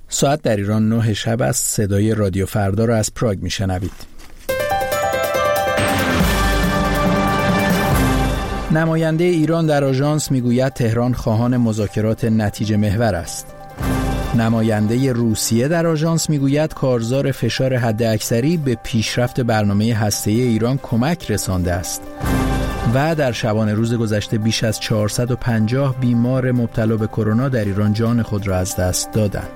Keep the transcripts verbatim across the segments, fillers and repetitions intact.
ساعت در ایران نه شب است. صدای رادیو فردا را از پراگ میشنوید. نماینده ایران در آژانس میگوید تهران خواهان مذاکرات نتیجه محور است. نماینده روسیه در آژانس میگوید کارزار فشار حداکثری به پیشرفت برنامه هسته‌ای ایران کمک رسانده است. و در شبانه روز گذشته بیش از چهارصد و پنجاه بیمار مبتلا به کرونا در ایران جان خود را از دست دادند.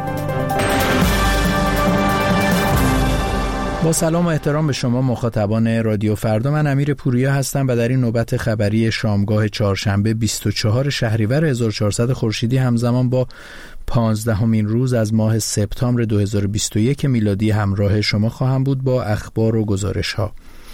با سلام و احترام به شما مخاطبان رادیو فردا، من امیر پوریا هستم و در این نوبت خبری شامگاه چهارشنبه بیست و چهارم شهریور هزار و چهارصد خورشیدی همزمان با پانزدهمین روز از ماه سپتامبر دو هزار و بیست و یک میلادی همراه شما خواهم بود با اخبار و گزارش ها.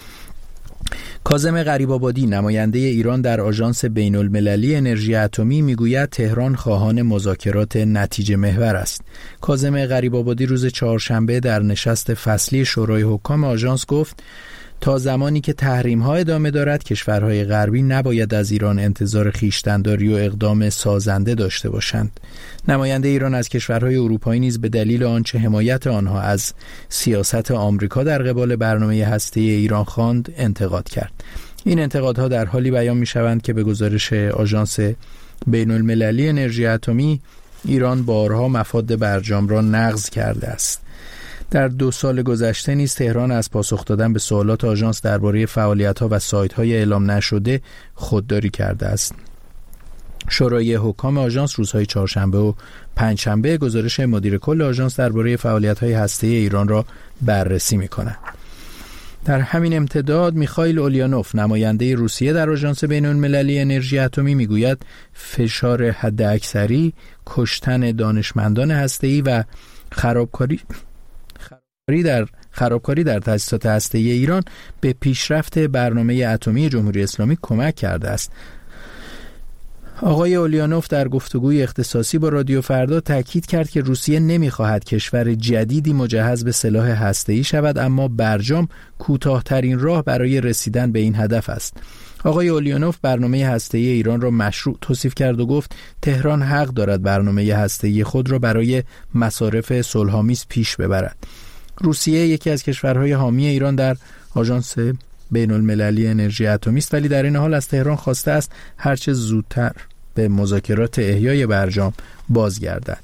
کاظم غریب‌آبادی نماینده ایران در آژانس بین‌المللی انرژی اتمی میگوید تهران خواهان مذاکرات نتیجه محور است. کاظم غریب‌آبادی روز چهارشنبه در نشست فصلی شورای حکام آژانس گفت تا زمانی که تحریم‌ها ادامه دارد کشورهای غربی نباید از ایران انتظار خویشتن‌داری و اقدام سازنده داشته باشند. نماینده ایران از کشورهای اروپایی نیز به دلیل آنچه حمایت آنها از سیاست آمریکا در قبال برنامه هسته‌ای ایران خواند انتقاد کرد. این انتقادها در حالی بیان می‌شوند که به گزارش آژانس بین‌المللی انرژی اتمی ایران بارها مفاد برجام را نقض کرده است. در دو سال گذشته نیز تهران از پاسخ دادن به سوالات آژانس درباره فعالیت‌ها و سایت‌های اعلام نشده خودداری کرده است. شورای حکام آژانس روزهای چهارشنبه و پنجشنبه گزارش مدیر کل آژانس درباره فعالیت‌های هسته‌ای ایران را بررسی می‌کند. در همین امتداد میخائیل اولیانوف نماینده روسیه در آژانس بین‌المللی انرژی اتمی میگوید فشار حداکثری، کشتن دانشمندان هسته‌ای و خرابکاری در خرابکاری در تأسیسات هسته‌ای ایران به پیشرفت برنامه اتمی جمهوری اسلامی کمک کرده است. آقای اولیانوف در گفتگوی اختصاصی با رادیو فردا تاکید کرد که روسیه نمی‌خواهد کشور جدیدی مجهز به سلاح هسته‌ای شود، اما برجام کوتاه‌ترین راه برای رسیدن به این هدف است. آقای اولیانوف برنامه هسته‌ای ایران را مشروع توصیف کرد و گفت تهران حق دارد برنامه هسته‌ای خود را برای مصارف صلح‌آمیز پیش ببرد. روسیه یکی از کشورهای حامی ایران در آژانس بین‌المللی انرژی اتمی است، ولی در این حال از تهران خواسته است هرچه زودتر به مذاکرات احیای برجام بازگردد.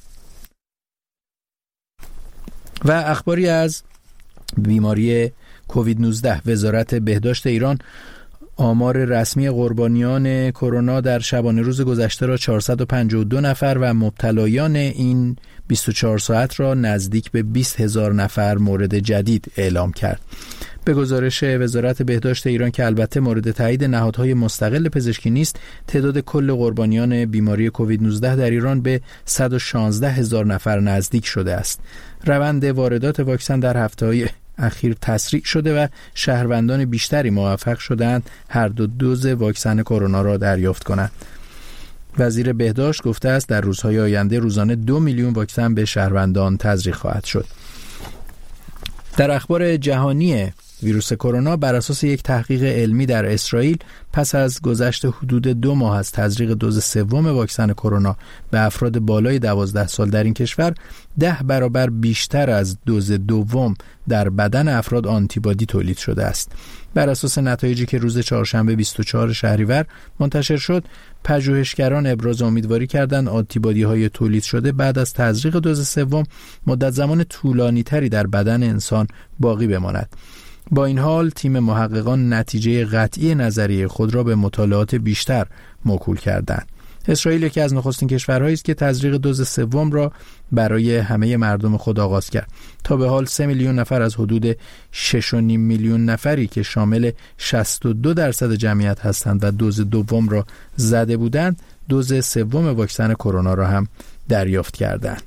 و اخباری از بیماری کووید نوزده. وزارت بهداشت ایران آمار رسمی قربانیان کرونا در شبانه روز گذشته را چهارصد و پنجاه و دو نفر و مبتلایان این بیست و چهار ساعت را نزدیک به بیست هزار نفر مورد جدید اعلام کرد. به گزارش وزارت بهداشت ایران که البته مورد تایید نهادهای مستقل پزشکی نیست، تعداد کل قربانیان بیماری کووید نوزده در ایران به صد و شانزده هزار نفر نزدیک شده است. روند واردات واکسن در هفته‌های اخیر تسریع شده و شهروندان بیشتری موفق شدند هر دو دوز واکسن کرونا را دریافت کنند. وزیر بهداشت گفته است در روزهای آینده روزانه دو میلیون واکسن به شهروندان تزریق خواهد شد. در اخبار جهانی ویروس کرونا، بر اساس یک تحقیق علمی در اسرائیل پس از گذشت حدود دو ماه از تزریق دوز سوم واکسن کرونا به افراد بالای دوازده سال در این کشور، ده برابر بیشتر از دوز دوم در بدن افراد آنتیبادی تولید شده است. بر اساس نتایجی که روز چهارشنبه بیست و چهارم شهریور منتشر شد، پژوهشگران ابراز امیدواری کردند آنتیبادی‌های تولید شده بعد از تزریق دوز سوم مدت زمان طولانی‌تری در بدن انسان باقی بماند. با این حال تیم محققان نتیجه قطعی نظریه خود را به مطالعات بیشتر موکول کردند. اسرائیل یکی از نخستین کشورهایی است که تزریق دوز سوم را برای همه مردم خود آغاز کرد. تا به حال سه میلیون نفر از حدود شش و نیم میلیون نفری که شامل شصت و دو درصد جمعیت هستند و دوز دوم را زده بودند، دوز سوم واکسن کرونا را هم دریافت کردند.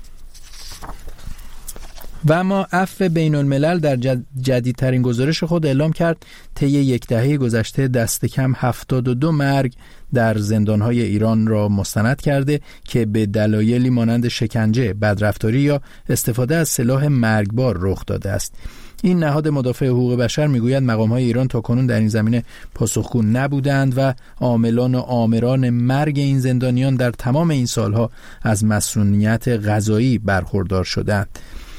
و اما عفو بین الملل در جدیدترین گزارش خود اعلام کرد طی یک دهه گذشته دست کم هفتاد و دو مرگ در زندانهای ایران را مستند کرده که به دلایلی مانند شکنجه، بدرفتاری یا استفاده از سلاح مرگبار رخ داده است. این نهاد مدافع حقوق بشر میگوید مقام‌های ایران تاکنون در این زمینه پاسخگو نبودند و عاملان و آمران مرگ این زندانیان در تمام این سالها از مسئولیت قضایی برخوردار شدند.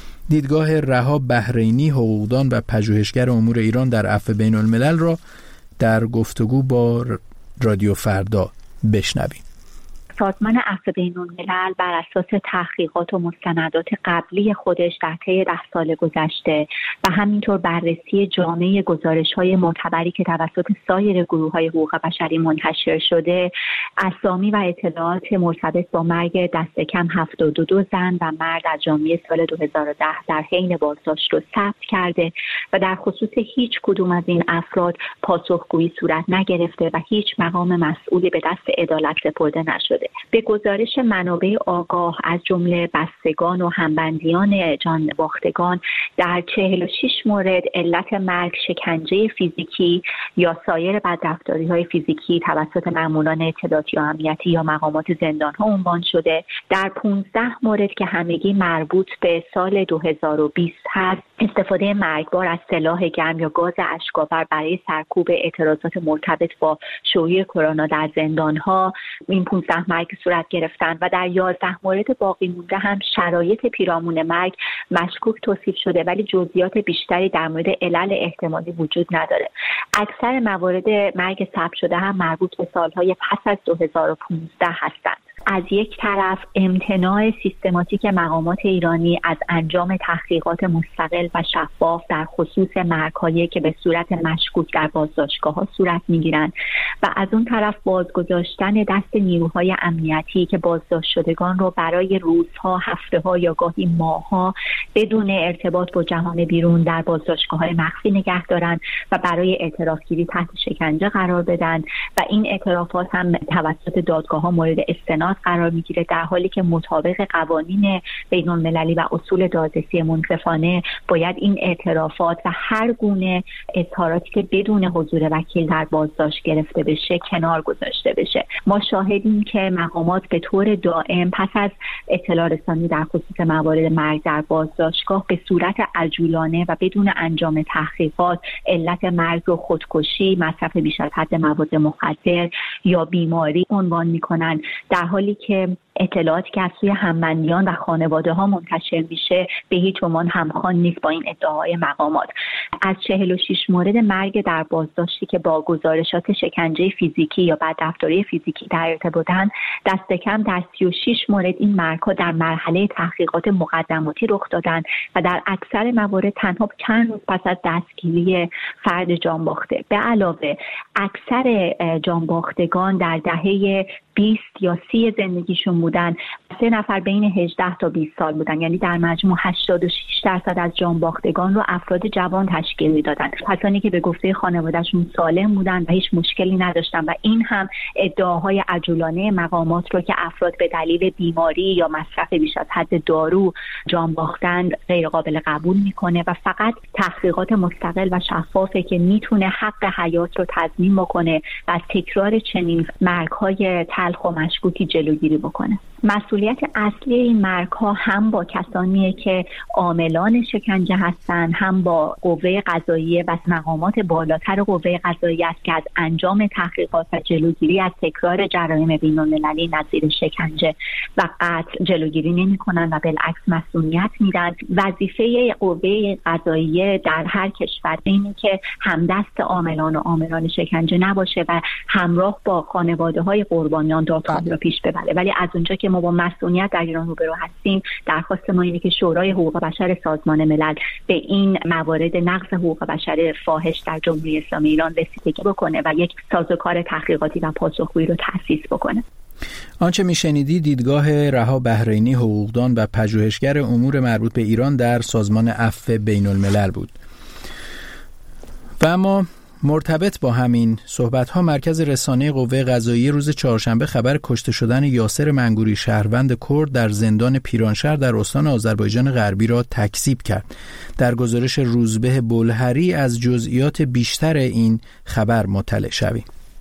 دیدگاه رها بحرینی، حقوقدان و پژوهشگر امور ایران در عفو بین الملل را در گفتگو با رادیو فردا بشنویم. سازمان عفو بین الملل بر اساس تحقیقات و مستندات قبلی خودش در طی ده سال گذشته و همینطور بررسی جامع گزارش‌های معتبری که توسط سایر گروه‌های حقوق بشری منتشر شده، اسامی و اطلاعات مرتبط با مرگ دست کم هفتاد و دو زن و مرد از ژانویه سال دو هزار و ده در حین بازداشت رو ثبت کرده و در خصوص هیچ کدوم از این افراد پاسخگویی صورت نگرفته و هیچ مقام مسئولی به دست عدالت سپرده نشده. به گزارش منابع آگاه از جمله بستگان و همبندیان جان باختگان در چهل و شش مورد علت مرگ شکنجه فیزیکی یا سایر بدرفتاری‌های فیزیکی توسط مأموران اطلاعاتی و امنیتی یا مقامات زندان‌ها عنوان شده. در پانزده مورد که همگی مربوط به سال دو هزار و بیست هست، استفاده مرگبار از سلاح گرم یا گاز اشک‌آور برای سرکوب اعتراضات مرتبط با شیوع کرونا در زندان‌ها، این پانزده مرگ صورت گرفتن و در یازده مورد باقی مونده هم شرایط پیرامون مرگ مشکوک توصیف شده ولی جزئیات بیشتری در مورد علل احتمالی وجود نداره. اکثر موارد مرگ ثبت شده هم مربوط به سالهای پس از دو هزار و پانزده هستند. از یک طرف امتناع سیستماتیک مقامات ایرانی از انجام تحقیقات مستقل و شفاف در خصوص مرگ‌هایی که به صورت مشکوک در بازداشتگاه‌ها صورت می‌گیرند و از اون طرف بازگذاشتن دست نیروهای امنیتی که بازداشت شدگان رو برای روزها، هفته‌ها یا گاهی ماه‌ها بدون ارتباط با جهان بیرون در بازداشتگاه‌های مخفی نگه دارند و برای اعترافگیری تحت شکنجه قرار بدن و این اعترافات هم توسط دادگاه‌ها مورد استناد قرار میگیره، در حالی که مطابق قوانین بین المللی و اصول دادرسی منصفانه باید این اعترافات و هر گونه اظهاراتی که بدون حضور وکیل در بازداشت گرفته بشه کنار گذاشته بشه. ما شاهدیم که مقامات به طور دائم پس از اطلاع رسانی در خصوص موارد مرگ در بازداشتگاه به صورت عجولانه و بدون انجام تحقیقات علت مرگ رو خودکشی، مصرف بیش از حد مواد مخدر یا بیماری عنوان میکنن، در حالی که اطلاعاتی که از سوی همبندیان و خانواده ها منتشر میشه به هیچ عنوان همخوان نیست با این ادعاهای مقامات. از چهل و شش مورد مرگ در بازداشتی که با گزارشات شکنجه فیزیکی یا بدرفتاری فیزیکی در ارتباطن، دست کم در سی و شش مورد این مرگ‌ها در مرحله تحقیقات مقدماتی رخ دادن و در اکثر موارد تنها چند روز پس از دستگیری فرد جانباخته. به علاوه اکثر جانباختگان در دهه بیست یا سی زندگیشون بودن، سه نفر بین هجده تا بیست سال بودن، یعنی در مجموع هشتاد و شش درصد از جانباختگان رو افراد جوان تشکیل میدادن، کسانی که به گفته خانوادهشون سالم بودن و هیچ مشکلی نداشتن و این هم ادعاهای عجولانه مقامات رو که افراد به دلیل بیماری یا مصرف بیش از حد دارو جان باختند غیر قابل قبول میکنه و فقط تحقیقات مستقل و شفافه که میتونه حق حیات رو تضمین بکنه و از تکرار چنین مرگ‌های تلخ و مشکوکی جلوگیری بکنه. مسئولیت اصلی این مرگ‌ها هم با کسانیه که عاملان شکنجه هستن، هم با قوه قضاییه و مقامات بالاتر قوه قضاییه است که از انجام تحقیقات و جلوگیری از تکرار جرایم بین‌المللی نظیر شکنجه و قتل جلوگیری نمی‌کنن و بالعکس مسئولیت میدن. وظیفه قوه قضاییه در هر کشور اینه که همدست عاملان و آمران شکنجه نباشه و همراه با خانواده‌های قربانیان دادخواهی را پیش ببره. ولی از اونجا که ما با مسئولیت در ایران روبرو هستیم، درخواست ما اینه که شورای حقوق بشر سازمان ملل به این موارد نقض حقوق بشر فاحش در جمهوری اسلامی ایران رسیدگی بکنه و یک سازوکار تحقیقاتی و پاسخگویی رو تأسیس بکنه. آنچه میشنیدی دیدگاه رها بحرینی، حقوقدان و پژوهشگر امور مربوط به ایران در سازمان عفو بین الملل بود. و اما مرتبط با همین صحبت‌ها، مرکز رسانه قوه قضاییه روز چهارشنبه خبر کشته شدن یاسر منگوری، شهروند کرد در زندان پیرانشهر در استان آذربایجان غربی را تکذیب کرد. در گزارش روزبه بلهری از جزئیات بیشتر این خبر مطلع شویم.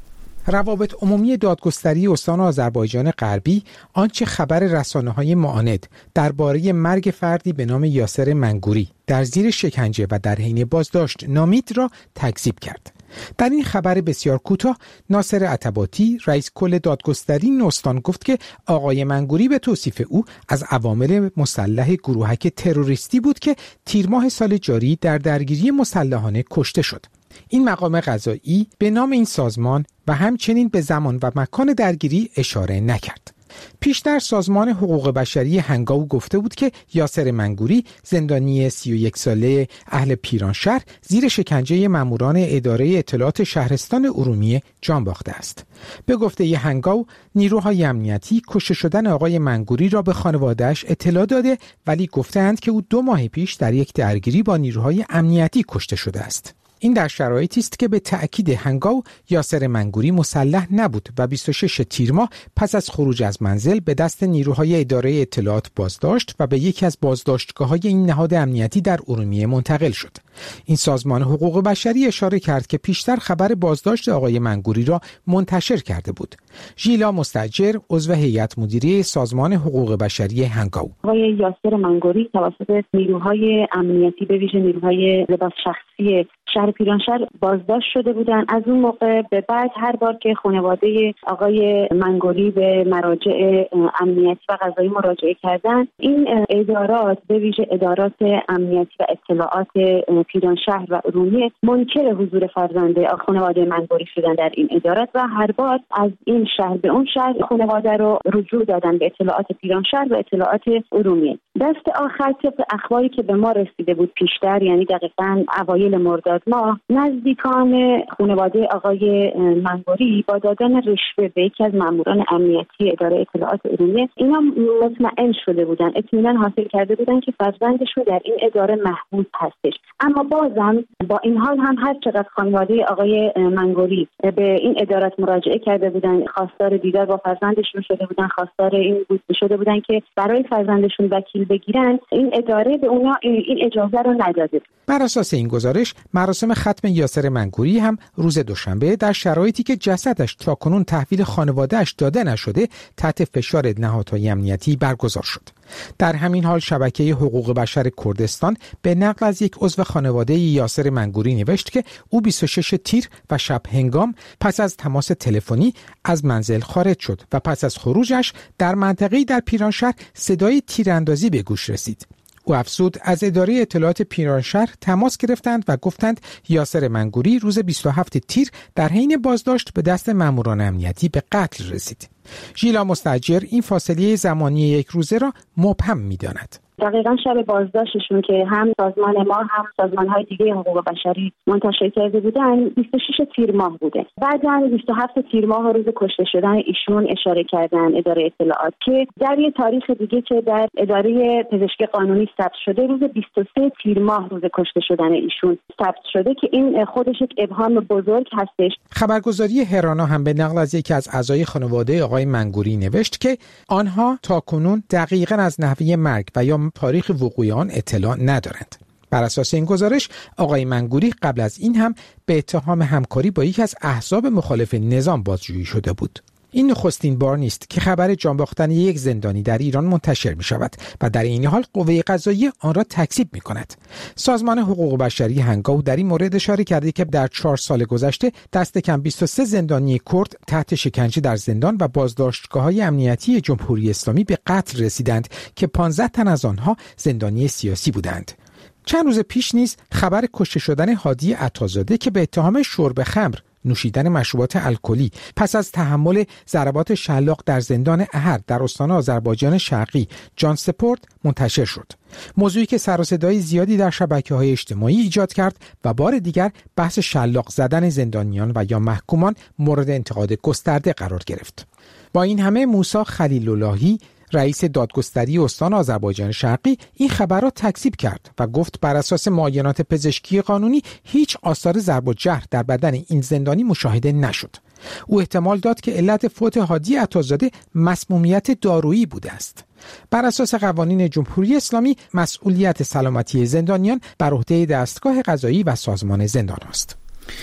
روابط عمومی دادگستری استان آذربایجان غربی آنچه خبر رسانه‌های معاند درباره مرگ فردی به نام یاسر منگوری در زیر شکنجه و در حین بازداشت نامید را تکذیب کرد. در این خبر بسیار کوتاه ناصر عتباتی رئیس کل دادگستری این استان گفت که آقای منگوری به توصیف او از عوامل مسلح گروهک تروریستی بود که تیر ماه سال جاری در درگیری مسلحانه کشته شد. این مقام قضایی به نام این سازمان و همچنین به زمان و مکان درگیری اشاره نکرد. پیشتر سازمان حقوق بشری هنگاو گفته بود که یاسر منگوری زندانی سی و یک ساله اهل پیرانشهر زیر شکنجه ماموران اداره اطلاعات شهرستان ارومیه جان باخته است. به گفته ی هنگاو نیروهای امنیتی کشته شدن آقای منگوری را به خانواده‌اش اطلاع داده ولی گفتند که او دو ماه پیش در یک درگیری با نیروهای امنیتی کشته شده است. این در شرایطی است که به تأکید هنگاو یاسر منگوری مسلح نبود و بیست و شش تیر ماه پس از خروج از منزل به دست نیروهای اداره اطلاعات بازداشت و به یکی از بازداشتگاه‌های این نهاد امنیتی در ارومیه منتقل شد. این سازمان حقوق بشری اشاره کرد که پیشتر خبر بازداشت آقای منگوری را منتشر کرده بود. ژیلا مستاجر عضو هیئت مدیره سازمان حقوق بشری هنگاو: آقای یاسر منگوری توسط نیروهای امنیتی به ویژه نیروهای لباس شخصی شهر پیرانشهر بازداشت شده بودند. از اون موقع به بعد هر بار که خانواده آقای منگوری به مراجع امنیتی و قضایی مراجعه کردند، این ادارات به ویژه ادارات امنیتی و اطلاعات پیرانشهر و ارومیه منکر حضور فرزند خانواده منگوری شدن در این ادارات و هر بار از این شهر به اون شهر خانواده رو رجوع دادن به اطلاعات پیرانشهر و اطلاعات ارومیه. دست آخر طبق اخباری که به ما رسیده بود پیشتر، یعنی دقیقاً اوایل مرداد ماه، نزدیکان خانواده آقای منگوری با دادن رشوه به یکی از ماموران امنیتی اداره اطلاعات ارومیه اینا مطمئن شده بودن، اطمینان حاصل کرده بودن که فرزندشون در این اداره محبوس هستش. اما بازم با این حال هم هر چقدر خانواده آقای منگوری به این ادارات مراجعه کرده بودن، خواستار دیدار با فرزندشون شده بودن، خواستار این بود شده بودن که برای فرزندشون وکیل بگیرن، این اداره به اونا این اجازه رو نداده. بر اساس این گزارش مراسم ختم یاسر منگوری هم روز دوشنبه در شرایطی که جسدش تاکنون تحویل خانواده‌اش داده نشده تحت فشار نهادهای امنیتی برگزار شد. در همین حال شبکه حقوق بشر کردستان به نقل از یک عضو خانواده یاسر منگوری نوشت که او بیست و شش تیر و شب هنگام پس از تماس تلفنی از منزل خارج شد و پس از خروجش در منطقه‌ای در پیرانشهر صدای تیراندازی به گوش رسید. او افزود از اداره اطلاعات پیرانشهر تماس گرفتند و گفتند یاسر منگوری روز بیست و هفت تیر در حین بازداشت به دست ماموران امنیتی به قتل رسید. ژیلا مستاجر این فاصله زمانی یک روزه را مبهم می‌داند. دقیقاً شب بازداشتشون که هم سازمان ما هم سازمان‌های دیگه حقوق بشری منتشر کرده بودن بیست و شش تیر ماه بوده. بعداً بیست و هفت تیر ماه روز کشته شدن ایشون اشاره کردن اداره اطلاعات که در یه تاریخ دیگه که در اداره پزشکی قانونی ثبت شده روز بیست و سه تیر ماه روز کشته شدن ایشون ثبت شده که این خودش یک ابهام بزرگ هستش. خبرگزاری هرانا هم به نقل از یکی از اعضای خانواده آقای منگوری نوشت که آنها تاکنون دقیقاً از نحوه مرگ و یا تاریخ وقوع آن اطلاع ندارند. بر اساس این گزارش آقای منگوری قبل از این هم به اتهام همکاری با یکی از احزاب مخالف نظام بازجویی شده بود. این نخستین بار نیست که خبر جان باختن یک زندانی در ایران منتشر می شود و در این حال قوه قضاییه آن را تکذیب می کند. سازمان حقوق بشری هنگاو در این مورد اشاره کرده که در چهار سال گذشته دست کم بیست و سه زندانی کرد تحت شکنجه در زندان و بازداشتگاه‌های امنیتی جمهوری اسلامی به قتل رسیدند که پانزده تن از آنها زندانی سیاسی بودند. چند روز پیش نیز خبر کشته شدن هادی عطازاده که به اتهام شرب خمر، نوشیدن مشروبات الکلی پس از تحمل ضربات شلاق در زندان احد در استان آذربایجان شرقی جان سپرد منتشر شد. موضوعی که سر و صدای زیادی در شبکه‌های اجتماعی ایجاد کرد و بار دیگر بحث شلاق زدن زندانیان و یا محکومان مورد انتقاد گسترده قرار گرفت. با این همه موسی خلیل اللهی رئیس دادگستری استان آذربایجان شرقی این خبر را تکذیب کرد و گفت بر اساس معاینات پزشکی قانونی هیچ آثار ضرب و جرح در بدن این زندانی مشاهده نشد. او احتمال داد که علت فوت هادی عطازاده مسمومیت دارویی بوده است. بر اساس قوانین جمهوری اسلامی مسئولیت سلامتی زندانیان بر عهده دستگاه قضایی و سازمان زندان است.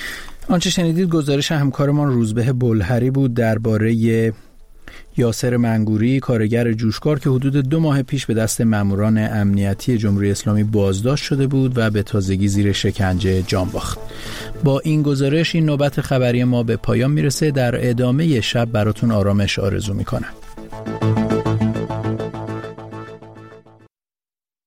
آنچه شنیدید گزارش همکارمان روزبه بلهری بود درباره یاسر منگوری، کارگر جوشکار که حدود دو ماه پیش به دست ماموران امنیتی جمهوری اسلامی بازداشت شده بود و به تازگی زیر شکنجه جان باخت. با این گزارش این نوبت خبری ما به پایان میرسه. در ادامه شب براتون آرامش آرزو میکنم.